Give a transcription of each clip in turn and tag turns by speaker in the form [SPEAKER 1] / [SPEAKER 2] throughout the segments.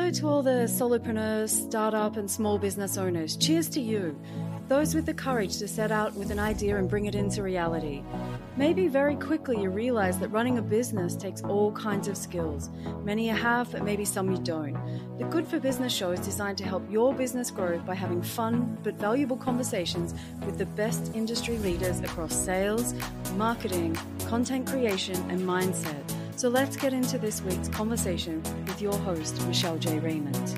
[SPEAKER 1] Hello to all the solopreneurs, startup and small business owners. Cheers to you. Those with the courage to set out with an idea and bring it into reality. Maybe very quickly you realize that running a business takes all kinds of skills. Many you have, but maybe some you don't. The Good for Business show is designed to help your business grow by having fun but valuable conversations with the best industry leaders across sales, marketing, content creation, and mindset. So let's get into this week's conversation with your host, Michelle J. Raymond.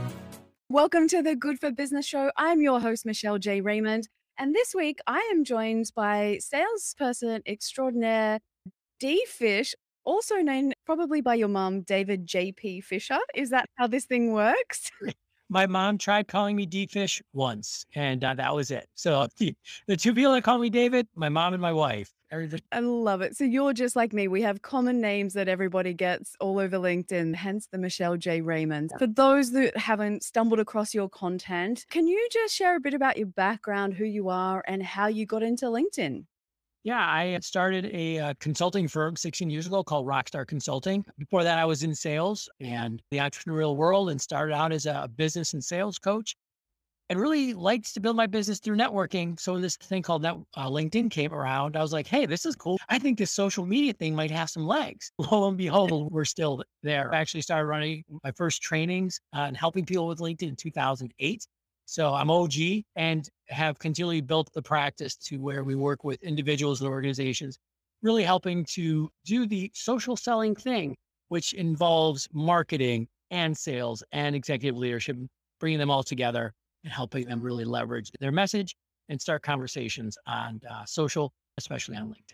[SPEAKER 1] Welcome to the Good for Business show. I'm your host, Michelle J. Raymond. And this week I am joined by salesperson extraordinaire D. Fish, also named probably by your mom, David J.P. Fisher. Is that how this thing works?
[SPEAKER 2] My mom tried calling me D-Fish once, and that was it. So the two people that call me David, my mom and my wife.
[SPEAKER 1] I love it. So you're just like me. We have common names that everybody gets all over LinkedIn, hence the Michelle J. Raymond. For those that haven't stumbled across your content, can you just share a bit about your background, who you are, and how you got into LinkedIn?
[SPEAKER 2] Yeah, I started a consulting firm 16 years ago called Rockstar Consulting. Before that, I was in sales and the entrepreneurial world and started out as a business and sales coach and really liked to build my business through networking. So when this thing called LinkedIn came around, I was like, hey, this is cool. I think this social media thing might have some legs. Lo and behold, we're still there. I actually started running my first trainings and helping people with LinkedIn in 2008. So I'm OG and have continually built the practice to where we work with individuals and organizations, really helping to do the social selling thing, which involves marketing and sales and executive leadership, bringing them all together and helping them really leverage their message and start conversations on social, especially on LinkedIn.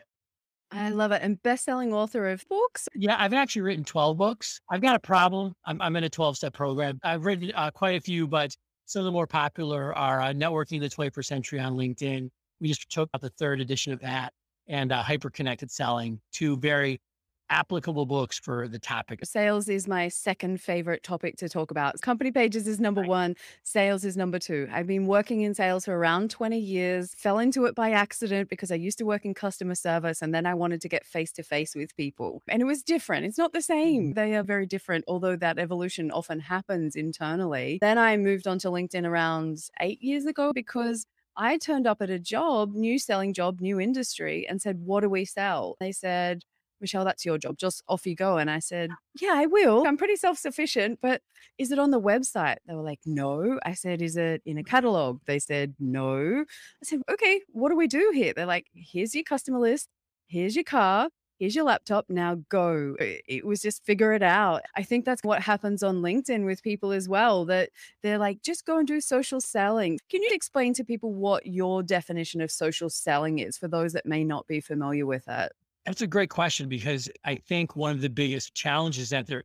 [SPEAKER 1] I love it. And best-selling author of books.
[SPEAKER 2] Yeah, I've actually written 12 books. I've got a problem. I'm in a 12-step program. I've written quite a few, but some of the more popular are Networking the 21st Century on LinkedIn. We just took out the third edition of that, and Hyper-Connected Selling, two very applicable books for the topic.
[SPEAKER 1] Sales is my second favorite topic to talk about. Company pages is number one. Sales is number two. I've been working in sales for around 20 years, fell into it by accident because I used to work in customer service and then I wanted to get face to face with people. And it was different. It's not the same. They are very different, although that evolution often happens internally. Then I moved on to LinkedIn around 8 years ago because I turned up at a job, new selling job, new industry, and said, what do we sell? They said, Michelle, that's your job. Just off you go. And I said, yeah, I will. I'm pretty self-sufficient, but is it on the website? They were like, no. I said, is it in a catalog? They said, no. I said, okay, what do we do here? They're like, here's your customer list. Here's your car. Here's your laptop. Now go. It was just figure it out. I think that's what happens on LinkedIn with people as well, that they're like, just go and do social selling. Can you explain to people what your definition of social selling is for those that may not be familiar with it?
[SPEAKER 2] That's a great question because I think one of the biggest challenges is that there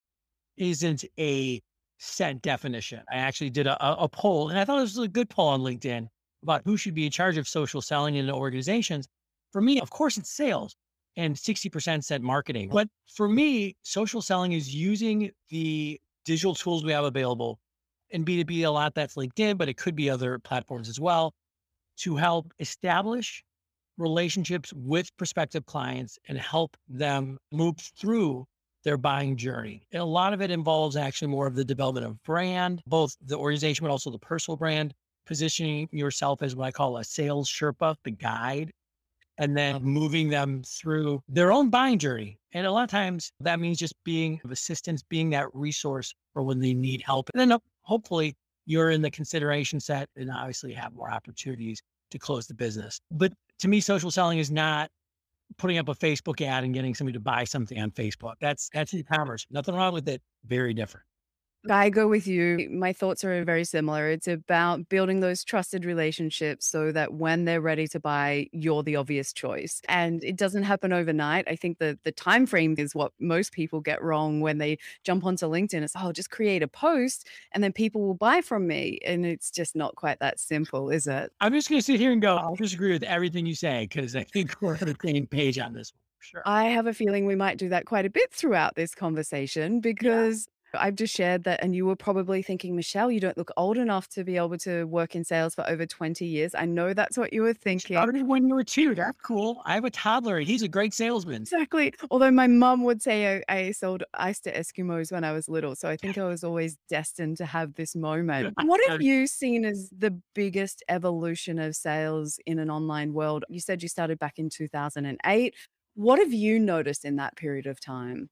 [SPEAKER 2] isn't a set definition. I actually did a poll, and I thought it was a good poll on LinkedIn about who should be in charge of social selling in organizations. For me, of course, it's sales, and 60% said marketing. But for me, social selling is using the digital tools we have available. In B2B, a lot that's LinkedIn, but it could be other platforms as well, to help establish relationships with prospective clients and help them move through their buying journey. And a lot of it involves actually more of the development of brand, both the organization, but also the personal brand, positioning yourself as what I call a sales Sherpa, the guide, and then moving them through their own buying journey. And a lot of times that means just being of assistance, being that resource for when they need help. And then hopefully you're in the consideration set and obviously have more opportunities to close the business. But to me, social selling is not putting up a Facebook ad and getting somebody to buy something on Facebook. That's e-commerce. Nothing wrong with it. Very different.
[SPEAKER 1] I go with you. My thoughts are very similar. It's about building those trusted relationships so that when they're ready to buy, you're the obvious choice. And it doesn't happen overnight. I think the time frame is what most people get wrong when they jump onto LinkedIn. It's, oh, just create a post and then people will buy from me. And it's just not quite that simple, is it?
[SPEAKER 2] I'm just going to sit here and go, I'll disagree with everything you say because I think we're on the same page on this one. Sure.
[SPEAKER 1] I have a feeling we might do that quite a bit throughout this conversation because I've just shared that, and you were probably thinking, Michelle, you don't look old enough to be able to work in sales for over 20 years. I know that's what you were thinking.
[SPEAKER 2] Started when you were 2, that's cool. I have a toddler, and he's a great salesman.
[SPEAKER 1] Exactly. Although my mum would say I sold ice to Eskimos when I was little. So I think I was always destined to have this moment. What have you seen as the biggest evolution of sales in an online world? You said you started back in 2008. What have you noticed in that period of time?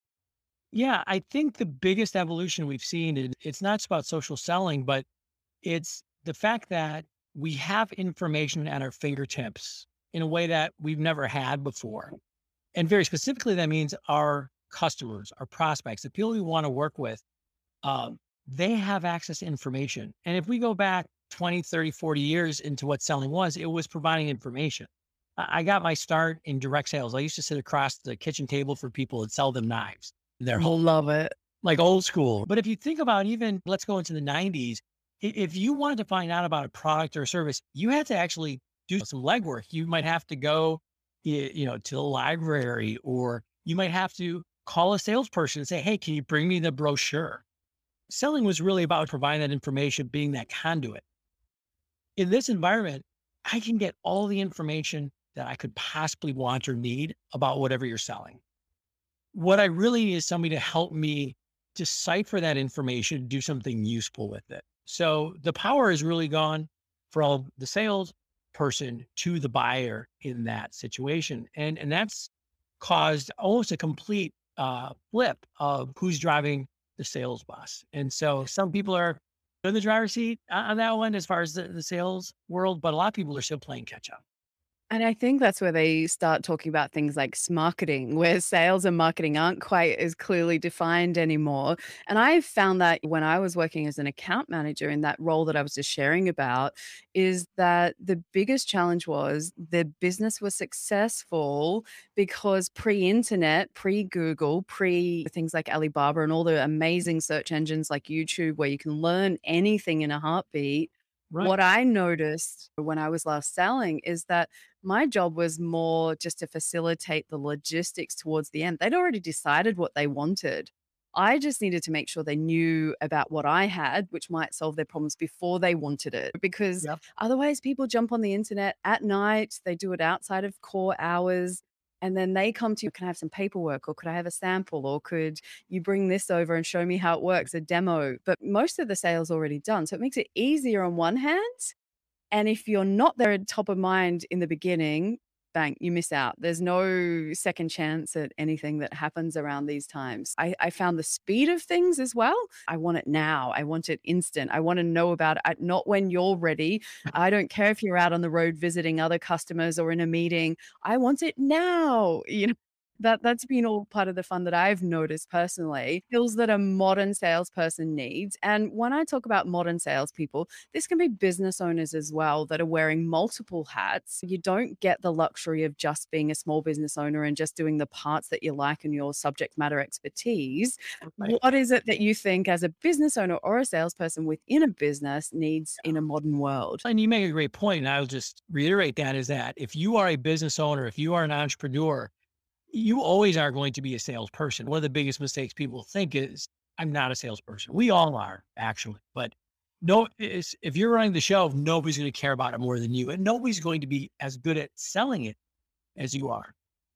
[SPEAKER 2] Yeah, I think the biggest evolution we've seen, it's not just about social selling, but it's the fact that we have information at our fingertips in a way that we've never had before. And very specifically, that means our customers, our prospects, the people we want to work with, um, they have access to information. And if we go back 20, 30, 40 years into what selling was, it was providing information. I got my start in direct sales. I used to sit across the kitchen table for people and sell them knives in their home,
[SPEAKER 1] Love it.
[SPEAKER 2] like old school. But if you think about even, let's go into the 90s, if you wanted to find out about a product or a service, you had to actually do some legwork. You might have to go, to the library, or you might have to call a salesperson and say, "Hey, can you bring me the brochure?" Selling was really about providing that information, being that conduit. In this environment, I can get all the information that I could possibly want or need about whatever you're selling. What I really need is somebody to help me decipher that information, do something useful with it. So the power has really gone from the sales person to the buyer in that situation. And that's caused almost a complete flip of who's driving the sales bus. And so some people are in the driver's seat on that one as far as the sales world, but a lot of people are still playing catch up.
[SPEAKER 1] And I think that's where they start talking about things like marketing, where sales and marketing aren't quite as clearly defined anymore. And I found that when I was working as an account manager in that role that I was just sharing about, is that the biggest challenge was the business was successful because pre internet, pre Google, pre things like Alibaba and all the amazing search engines like YouTube, where you can learn anything in a heartbeat.
[SPEAKER 2] Right.
[SPEAKER 1] What I noticed when I was last selling is that my job was more just to facilitate the logistics towards the end. They'd already decided what they wanted. I just needed to make sure they knew about what I had, which might solve their problems before they wanted it. Because
[SPEAKER 2] Yep.
[SPEAKER 1] otherwise, people jump on the internet at night, they do it outside of core hours. And then they come to you, can I have some paperwork, or could I have a sample, or could you bring this over and show me how it works, a demo? But most of the sales already done. So it makes it easier on one hand, and if you're not there at top of mind in the beginning, bang, you miss out. There's no second chance at anything that happens around these times. I found the speed of things as well. I want it now. I want it instant. I want to know about it, not when you're ready. I don't care if you're out on the road visiting other customers or in a meeting. I want it now. That's been all part of the fun that I've noticed personally, skills that a modern salesperson needs. And when I talk about modern salespeople, this can be business owners as well that are wearing multiple hats. You don't get the luxury of just being a small business owner and just doing the parts that you like and your subject matter expertise.
[SPEAKER 2] Right.
[SPEAKER 1] What is it that you think as a business owner or a salesperson within a business needs in a modern world?
[SPEAKER 2] And you make a great point, and I'll just reiterate that is that if you are a business owner, if you are an entrepreneur, you always are going to be a salesperson. One of the biggest mistakes people think is, I'm not a salesperson. We all are, actually. But no, if you're running the show, nobody's going to care about it more than you. And nobody's going to be as good at selling it as you are.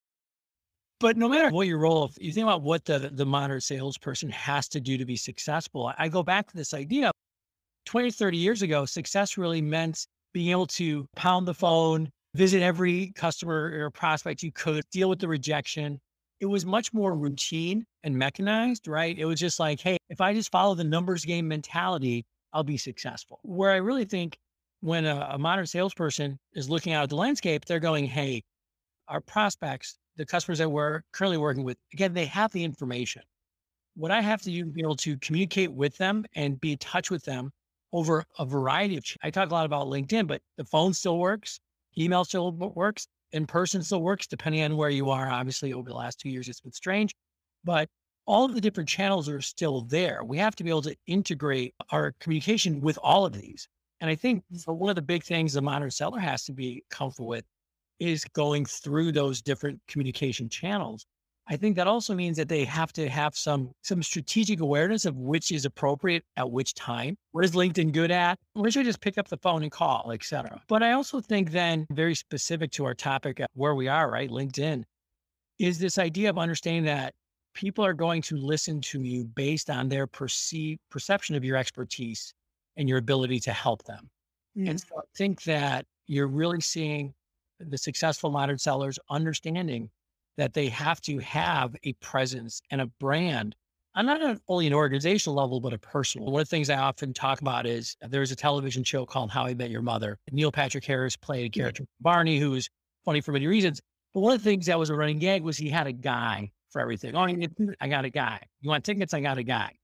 [SPEAKER 2] But no matter what your role, if you think about what the modern salesperson has to do to be successful, I go back to this idea 20, 30 years ago, success really meant being able to pound the phone, visit every customer or prospect you could, deal with the rejection. It was much more routine and mechanized, right? It was just like, hey, if I just follow the numbers game mentality, I'll be successful. Where I really think when a modern salesperson is looking out at the landscape, they're going, hey, our prospects, the customers that we're currently working with, again, they have the information. What I have to do to be able to communicate with them and be in touch with them over a variety of, I talk a lot about LinkedIn, but the phone still works, email still works, in person still works, depending on where you are. Obviously, over the last 2 years, it's been strange, but all of the different channels are still there. We have to be able to integrate our communication with all of these. And I think one of the big things the modern seller has to be comfortable with is going through those different communication channels. I think that also means that they have to have some strategic awareness of which is appropriate at which time. What is LinkedIn good at? Where should I just pick up the phone and call, et cetera? But I also think then very specific to our topic where we are, right? LinkedIn is this idea of understanding that people are going to listen to you based on their perceived perception of your expertise and your ability to help them. And
[SPEAKER 1] Mm.
[SPEAKER 2] so I think that you're really seeing the successful modern sellers understanding that they have to have a presence and a brand on only an organizational level, but a personal. One of the things I often talk about is there's a television show called How I Met Your Mother. Neil Patrick Harris played a character, Barney, who was funny for many reasons. But one of the things that was a running gag was he had a guy for everything. Oh, I got a guy. You want tickets? I got a guy.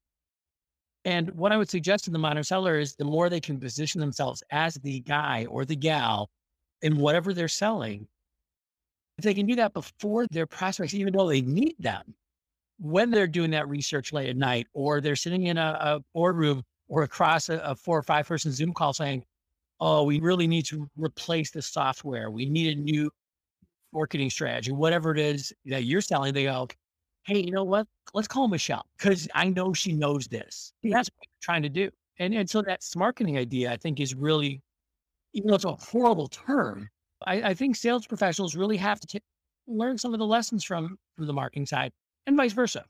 [SPEAKER 2] And what I would suggest to the modern seller is the more they can position themselves as the guy or the gal in whatever they're selling, if they can do that before their prospects, even though they need them, when they're doing that research late at night, or they're sitting in a boardroom or across a 4 or 5 person Zoom call saying, oh, we really need to replace the software. We need a new marketing strategy, whatever it is that you're selling, they go, hey, you know what? Let's call Michelle because I know she knows this. That's what you're trying to do. And so that marketing idea, I think, is really, even though it's a horrible term, I think sales professionals really have to learn some of the lessons from the marketing side and vice versa.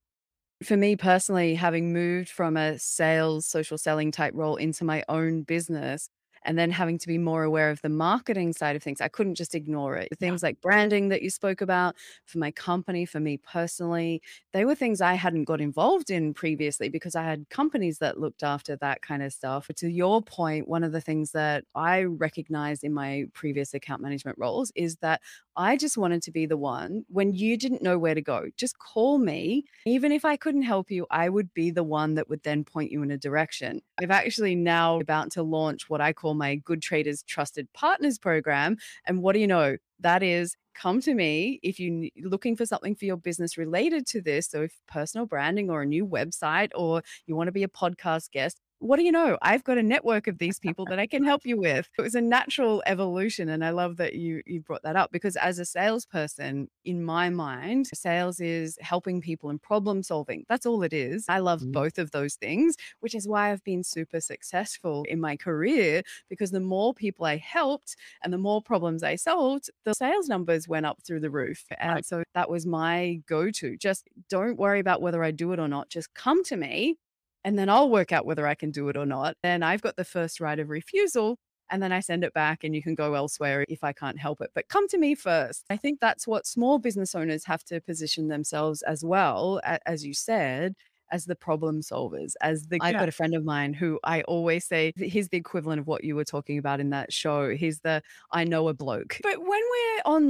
[SPEAKER 1] For me personally, having moved from a sales, social selling type role into my own business and then having to be more aware of the marketing side of things, I couldn't just ignore it. The
[SPEAKER 2] Yeah.
[SPEAKER 1] things like branding that you spoke about for my company, for me personally, they were things I hadn't got involved in previously because I had companies that looked after that kind of stuff. But to your point, one of the things that I recognized in my previous account management roles is that I just wanted to be the one when you didn't know where to go, just call me. Even if I couldn't help you, I would be the one that would then point you in a direction. I've actually now about to launch what I call my Good Traders Trusted Partners program. And what do you know? That is come to me if you're looking for something for your business related to this. So if personal branding or a new website or you want to be a podcast guest, what do you know? I've got a network of these people that I can help you with. It was a natural evolution. And I love that you brought that up because as a salesperson, in my mind, sales is helping people and problem solving. That's all it is. I love
[SPEAKER 2] Mhm.
[SPEAKER 1] both of those things, which is why I've been super successful in my career because the more people I helped and the more problems I solved, the sales numbers went up through the roof.
[SPEAKER 2] Right.
[SPEAKER 1] And so that was my go to. Just don't worry about whether I do it or not. Just come to me and then I'll work out whether I can do it or not. Then I've got the first right of refusal. And then I send it back and you can go elsewhere if I can't help it. But come to me first. I think that's what small business owners have to position themselves as well, as you said, as the problem solvers. I've
[SPEAKER 2] Yeah.
[SPEAKER 1] got a friend of mine who I always say he's the equivalent of what you were talking about in that show. He's the I know a bloke. But when we're on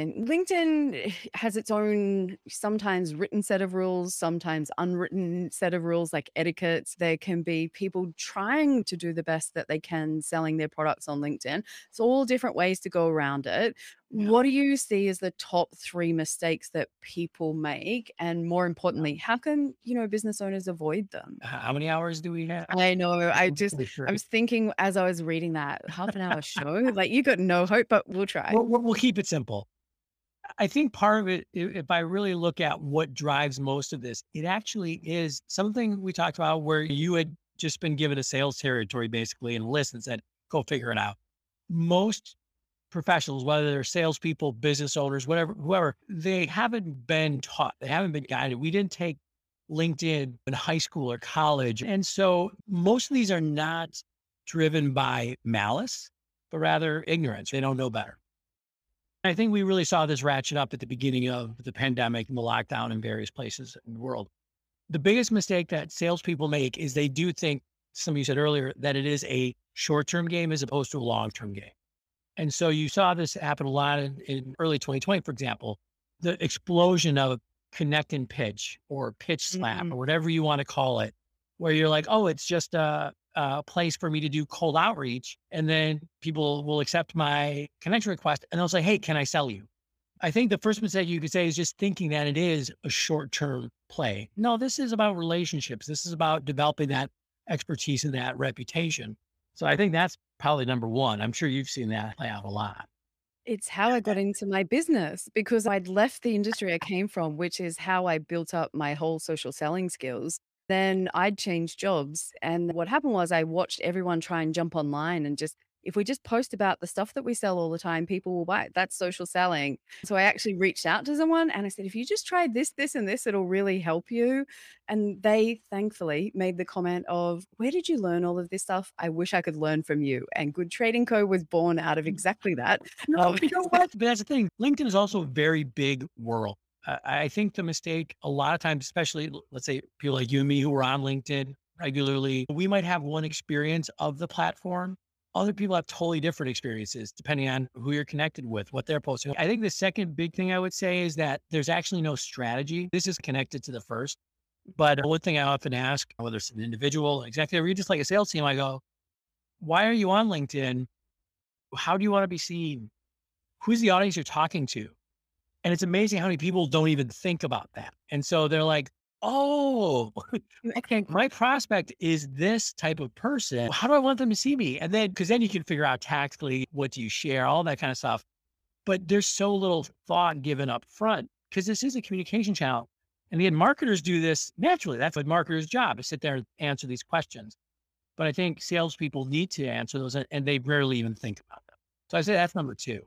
[SPEAKER 1] LinkedIn has its own sometimes written set of rules, sometimes unwritten set of rules like etiquettes. There can be people trying to do the best that they can selling their products on LinkedIn. It's all different ways to go around it.
[SPEAKER 2] Yeah.
[SPEAKER 1] What do you see as the top 3 mistakes that people make? And more importantly, how can, business owners avoid them?
[SPEAKER 2] How many hours do we have?
[SPEAKER 1] I know. I
[SPEAKER 2] Sure.
[SPEAKER 1] was thinking as I was reading that half an hour show, like you got no hope, but we'll try.
[SPEAKER 2] We'll keep it simple. I think part of it, if I really look at what drives most of this, it actually is something we talked about where you had just been given a sales territory basically and a list and said, go figure it out. Most professionals, whether they're salespeople, business owners, whatever, whoever, they haven't been taught, they haven't been guided. We didn't take LinkedIn in high school or college. And so most of these are not driven by malice, but rather ignorance. They don't know better. I think we really saw this ratchet up at the beginning of the pandemic and the lockdown in various places in the world. The biggest mistake that salespeople make is they do think, some of you said earlier, that it is a short-term game as opposed to a long-term game. And so you saw this happen a lot in early 2020, for example, the explosion of connect and pitch or pitch slap
[SPEAKER 1] Mm,
[SPEAKER 2] or whatever you want to call it, where you're like, oh, it's just a place for me to do cold outreach. And then people will accept my connection request and they'll say, hey, can I sell you? I think the first mistake you could say is just thinking that it is a short term play. No, this is about relationships. This is about developing that expertise and that reputation. So I think that's probably number one. I'm sure you've seen that play out a lot.
[SPEAKER 1] It's how I got into my business because I'd left the industry I came from, which is how I built up my whole social selling skills. Then I'd changed jobs. And what happened was I watched everyone try and jump online and just, if we just post about the stuff that we sell all the time, people will buy it. That's social selling. So I actually reached out to someone and I said, if you just try this, this, and this, it'll really help you. And they thankfully made the comment of, where did you learn all of this stuff? I wish I could learn from you. And Good Trading Co. was born out of exactly that.
[SPEAKER 2] No, you know what? But that's the thing. LinkedIn is also a very big world. I think the mistake a lot of times, especially let's say people like you and me who are on LinkedIn regularly, we might have one experience of the platform. Other people have totally different experiences depending on who you're connected with, what they're posting. I think the second big thing I would say is that there's actually no strategy. This is connected to the first. But one thing I often ask, whether it's an individual, executive, or just like a sales team, I go, why are you on LinkedIn? How do you want to be seen? Who's the audience you're talking to? And it's amazing how many people don't even think about that. And so they're like, oh, okay, my prospect is this type of person. How do I want them to see me? And then, because then you can figure out tactically what do you share, all that kind of stuff. But there's so little thought given up front because this is a communication channel. And again, marketers do this naturally. That's what marketers' job is sit there and answer these questions. But I think salespeople need to answer those and they rarely even think about them. So I say that's number two.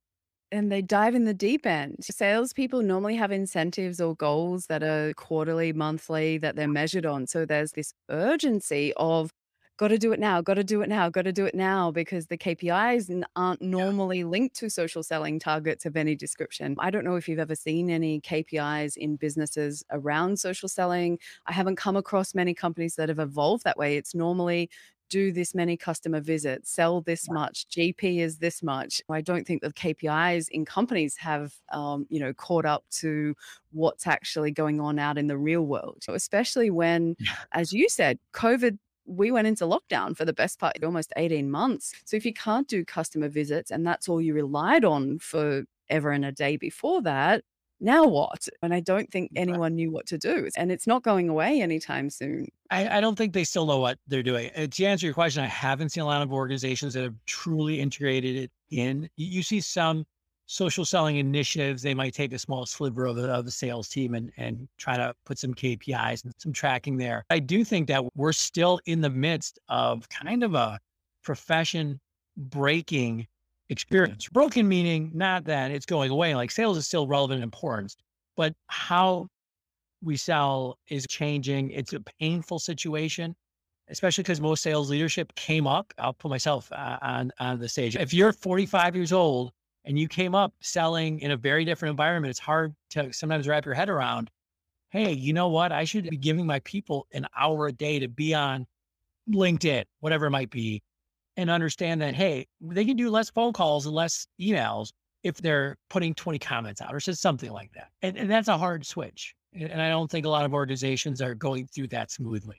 [SPEAKER 1] And they dive in the deep end. Salespeople normally have incentives or goals that are quarterly, monthly, that they're measured on. So there's this urgency of, got to do it now, got to do it now, got to do it now, because the KPIs aren't normally linked to social selling targets of any description. I don't know if you've ever seen any KPIs in businesses around social selling. I haven't come across many companies that have evolved that way. It's normally do this many customer visits, sell this much, GP is this much. I don't think the KPIs in companies have, caught up to what's actually going on out in the real world, especially when,
[SPEAKER 2] Yeah.
[SPEAKER 1] as you said, COVID, we went into lockdown for the best part of almost 18 months. So if you can't do customer visits and that's all you relied on for ever and a day before that, now what? And I don't think anyone knew what to do. And it's not going away anytime soon.
[SPEAKER 2] I don't think they still know what they're doing. To answer your question, I haven't seen a lot of organizations that have truly integrated it in. You see some social selling initiatives, they might take a small sliver of the sales team and try to put some KPIs and some tracking there. I do think that we're still in the midst of kind of a profession breaking experience. Broken meaning not that it's going away, like sales is still relevant and important, but how we sell is changing. It's a painful situation, especially because most sales leadership came up. I'll put myself on the stage. If you're 45 years old and you came up selling in a very different environment, it's hard to sometimes wrap your head around. Hey, you know what? I should be giving my people an hour a day to be on LinkedIn, whatever it might be, and understand that, hey, they can do less phone calls and less emails if they're putting 20 comments out or says something like that. And that's a hard switch. And I don't think a lot of organizations are going through that smoothly.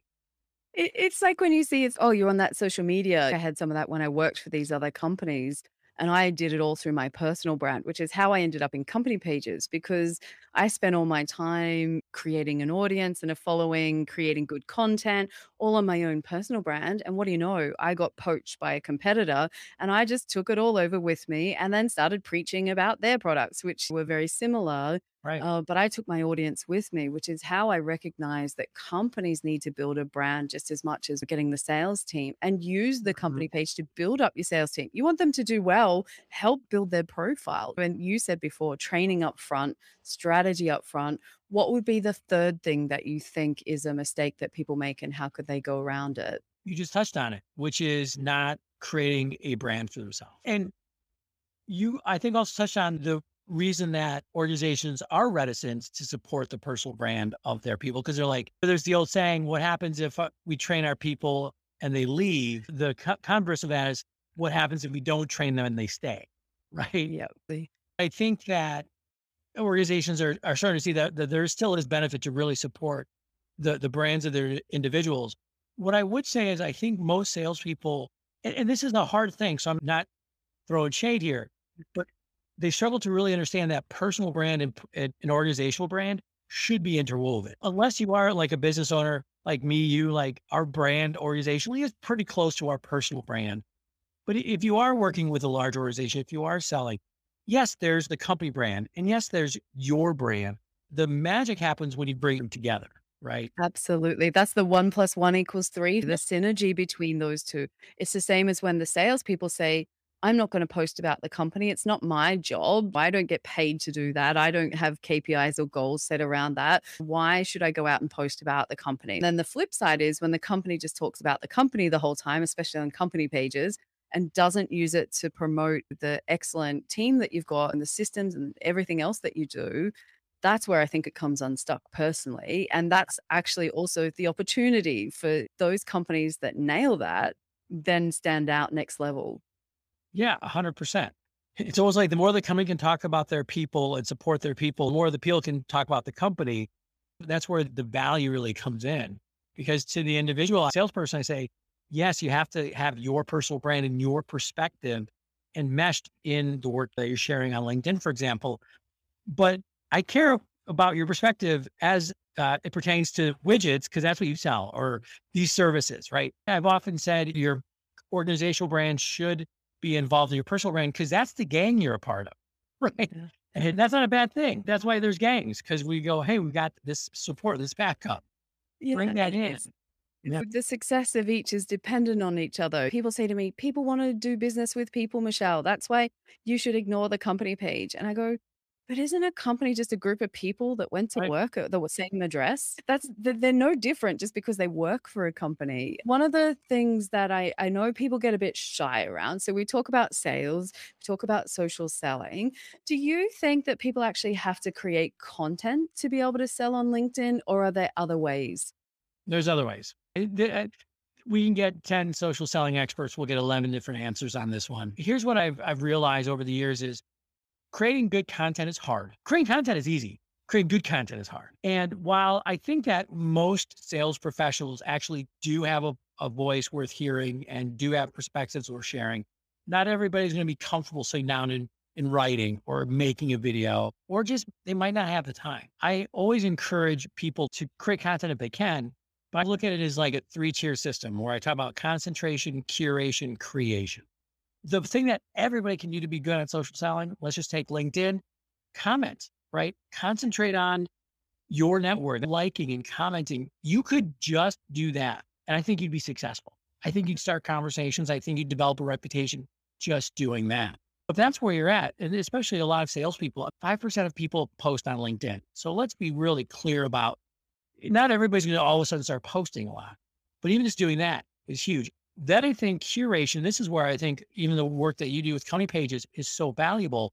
[SPEAKER 1] It's like when you see it's, oh, you're on that social media. I had some of that when I worked for these other companies. And I did it all through my personal brand, which is how I ended up in company pages because I spent all my time creating an audience and a following, creating good content, all on my own personal brand. And what do you know? I got poached by a competitor and I just took it all over with me and then started preaching about their products, which were very similar.
[SPEAKER 2] Right.
[SPEAKER 1] But I took my audience with me, which is how I recognize that companies need to build a brand just as much as getting the sales team and use the
[SPEAKER 2] Mhm.
[SPEAKER 1] company page to build up your sales team. You want them to do well, help build their profile. And you said before, training up front, strategy up front. What would be the third thing that you think is a mistake that people make and how could they go around it?
[SPEAKER 2] You just touched on it, which is not creating a brand for themselves. And I think, also touched on the reason that organizations are reticent to support the personal brand of their people because they're like, there's the old saying, what happens if we train our people and they leave? The converse of that is what happens if we don't train them and they stay, right?
[SPEAKER 1] Yeah.
[SPEAKER 2] I think that organizations are starting to see that there still is benefit to really support the brands of their individuals. What I would say is I think most salespeople, and this is a hard thing, so I'm not throwing shade here, but they struggle to really understand that personal brand and an organizational brand should be interwoven. Unless you are like a business owner like me, you, like our brand organizationally is pretty close to our personal brand. But if you are working with a large organization, if you are selling, yes, there's the company brand, and yes, there's your brand. The magic happens when you bring them together, right?
[SPEAKER 1] Absolutely. That's the 1 plus 1 equals 3, the synergy between those 2. It's the same as when the salespeople say, "I'm not gonna post about the company. It's not my job. I don't get paid to do that. I don't have KPIs or goals set around that. Why should I go out and post about the company?" Then the flip side is when the company just talks about the company the whole time, especially on company pages, and doesn't use it to promote the excellent team that you've got and the systems and everything else that you do, that's where I think it comes unstuck personally. And that's actually also the opportunity for those companies that nail that then stand out next level.
[SPEAKER 2] Yeah, 100%. It's almost like the more the company can talk about their people and support their people, the more the people can talk about the company. That's where the value really comes in. Because to the individual salesperson, I say, yes, you have to have your personal brand and your perspective enmeshed in the work that you're sharing on LinkedIn, for example. But I care about your perspective as it pertains to widgets, because that's what you sell or these services, right? I've often said your organizational brand should be involved in your personal brand because that's the gang you're a part of, right?
[SPEAKER 1] Yeah.
[SPEAKER 2] And that's not a bad thing. That's why there's gangs, because we go, hey, we've got this support, this backup.
[SPEAKER 1] Yeah,
[SPEAKER 2] Bring that in.
[SPEAKER 1] it's
[SPEAKER 2] Yeah.
[SPEAKER 1] the success of each is dependent on each other. People say to me, "People want to do business with people, Michelle. That's why you should ignore the company page." And I go, "But isn't a company just a group of people that went to
[SPEAKER 2] Right.
[SPEAKER 1] work at the same address? They're no different just because they work for a company." One of the things that I know people get a bit shy around. So we talk about sales, we talk about social selling. Do you think that people actually have to create content to be able to sell on LinkedIn, or are there other ways?
[SPEAKER 2] There's other ways. We can get 10 social selling experts. We'll get 11 different answers on this one. Here's what I've realized over the years is creating good content is hard. Creating content is easy. Creating good content is hard. And while I think that most sales professionals actually do have a voice worth hearing and do have perspectives worth sharing, not everybody's going to be comfortable sitting down in writing or making a video, or just they might not have the time. I always encourage people to create content if they can, but I look at it as like a three-tier system where I talk about concentration, curation, creation. The thing that everybody can do to be good at social selling, let's just take LinkedIn, comment, right? Concentrate on your network, liking and commenting. You could just do that. And I think you'd be successful. I think you'd start conversations. I think you'd develop a reputation just doing that. If that's where you're at, and especially a lot of salespeople, 5% of people post on LinkedIn. So let's be really clear about not everybody's going to all of a sudden start posting a lot, but even just doing that is huge. Then I think curation, this is where I think even the work that you do with company pages is so valuable.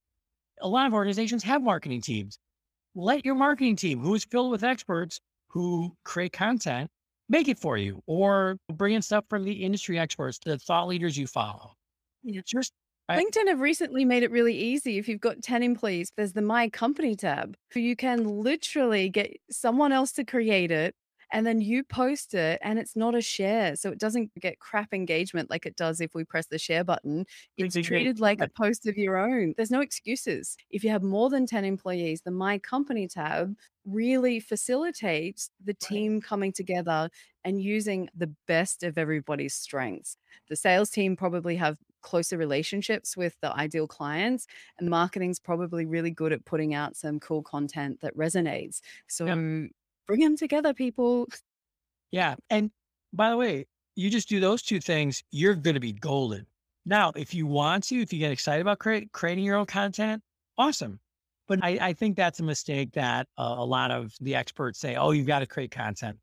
[SPEAKER 2] A lot of organizations have marketing teams. Let your marketing team, who is filled with experts who create content, make it for you, or bring in stuff from the industry experts, the thought leaders you follow.
[SPEAKER 1] Yeah.
[SPEAKER 2] Just, I,
[SPEAKER 1] LinkedIn have recently made it really easy. If you've got 10 employees, there's the My Company tab. So you can literally get someone else to create it and then you post it and it's not a share. So it doesn't get crap engagement like it does if we press the share button. It's treated like a post of your own. There's no excuses. If you have more than 10 employees, the My Company tab really facilitates the team coming together and using the best of everybody's strengths. The sales team probably have closer relationships with the ideal clients, and marketing's probably really good at putting out some cool content that resonates.
[SPEAKER 2] yeah,
[SPEAKER 1] So bring them together, people.
[SPEAKER 2] yeah. And by the way, you just do those two things, you're going to be golden. Now, if you want to, if you get excited about creating your own content, awesome. But I think that's a mistake that a lot of the experts say, oh, you've got to create content.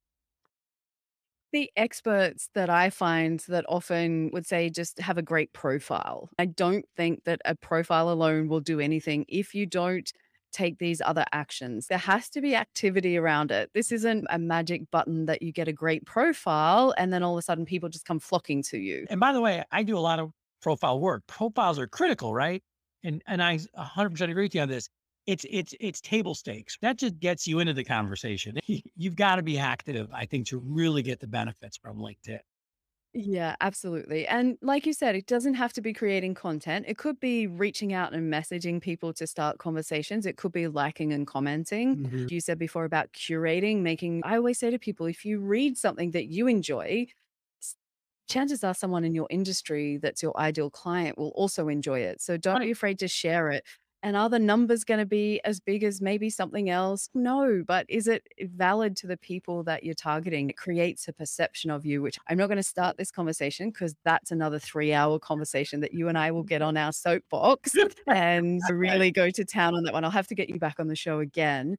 [SPEAKER 1] The experts that I find that often would say just have a great profile. I don't think that a profile alone will do anything if you don't take these other actions. There has to be activity around it. This isn't a magic button that you get a great profile and then all of a sudden people just come flocking to you.
[SPEAKER 2] And by the way, I do a lot of profile work. Profiles are critical, right? And I 100% agree with you on this. It's table stakes. That just gets you into the conversation. You've got to be active, I think, to really get the benefits from LinkedIn.
[SPEAKER 1] Yeah, absolutely. And like you said, it doesn't have to be creating content. It could be reaching out and messaging people to start conversations. It could be liking and commenting.
[SPEAKER 2] Mhm.
[SPEAKER 1] You said before about curating, making, I always say to people, if you read something that you enjoy, chances are someone in your industry that's your ideal client will also enjoy it. So don't be afraid to share it. And are the numbers going to be as big as maybe something else? No, but is it valid to the people that you're targeting? It creates a perception of you, which I'm not going to start this conversation because that's another 3-hour conversation that you and I will get on our soapbox and really go to town on that one. I'll have to get you back on the show again.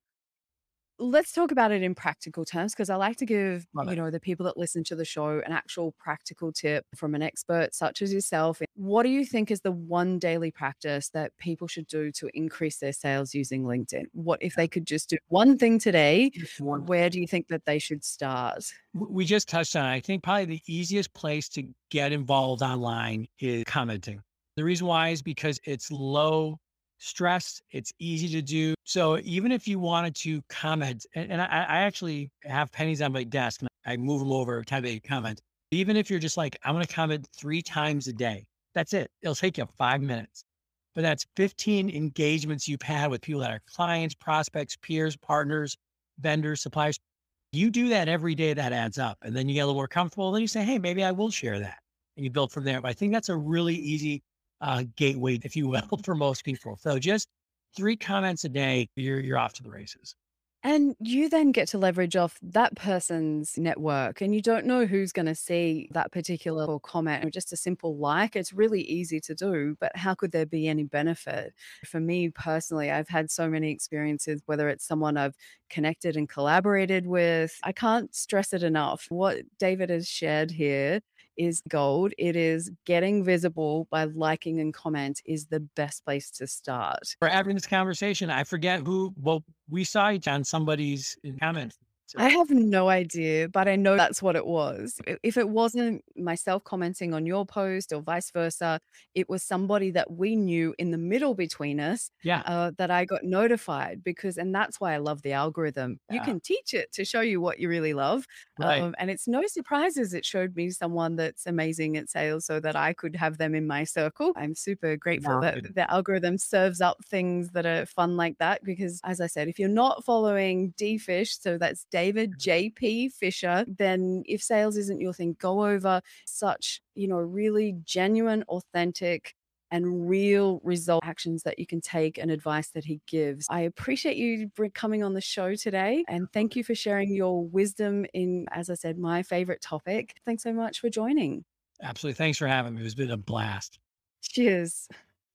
[SPEAKER 1] Let's talk about it in practical terms because I like to give,
[SPEAKER 2] Love it.
[SPEAKER 1] the people that listen to the show an actual practical tip from an expert such as yourself. What do you think is the one daily practice that people should do to increase their sales using LinkedIn? What if they could just do one thing today?
[SPEAKER 2] Just one.
[SPEAKER 1] Where do you think that they should start?
[SPEAKER 2] We just touched on it. I think probably the easiest place to get involved online is commenting. The reason why is because it's low stress, it's easy to do. So even if you wanted to comment, and I actually have pennies on my desk and I move them over time they comment. Even if you're just like, I'm going to comment 3 times a day, that's it. It'll take you 5 minutes. But that's 15 engagements you've had with people that are clients, prospects, peers, partners, vendors, suppliers. You do that every day, that adds up. And then you get a little more comfortable. Then you say, hey, maybe I will share that. And you build from there. But I think that's a really easy gateway, if you will, for most people. So just 3 comments a day, you're off to the races.
[SPEAKER 1] And you then get to leverage off that person's network, and you don't know who's going to see that particular comment or just a simple like. It's really easy to do, but how could there be any benefit? For me personally, I've had so many experiences, whether it's someone I've connected and collaborated with. I can't stress it enough. What David has shared here is gold. It is getting visible by liking and comment is the best place to start.
[SPEAKER 2] For having this conversation, I forget who, well, we saw each on somebody's comment. So,
[SPEAKER 1] I have no idea, but I know that's what it was. If it wasn't myself commenting on your post or vice versa, it was somebody that we knew in the middle between us
[SPEAKER 2] yeah,
[SPEAKER 1] that I got notified because, and that's why I love the algorithm. You
[SPEAKER 2] yeah,
[SPEAKER 1] can teach it to show you what you really love.
[SPEAKER 2] right.
[SPEAKER 1] And it's no surprises it showed me someone that's amazing at sales so that I could have them in my circle. I'm super grateful
[SPEAKER 2] Wow.
[SPEAKER 1] that the algorithm serves up things that are fun like that because, as I said, if you're not following DFish, so that's David J.P. Fisher, then if sales isn't your thing, go over such, really genuine, authentic, and real result actions that you can take and advice that he gives. I appreciate you coming on the show today and thank you for sharing your wisdom in, as I said, my favorite topic. Thanks so much for joining.
[SPEAKER 2] Absolutely. Thanks for having me. It's been a blast.
[SPEAKER 1] Cheers.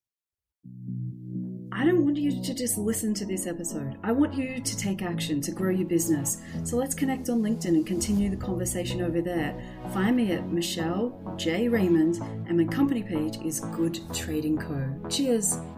[SPEAKER 1] I don't want you to just listen to this episode. I want you to take action to grow your business. So let's connect on LinkedIn and continue the conversation over there. Find me at Michelle J. Raymond and my company page is Good Trading Co. Cheers.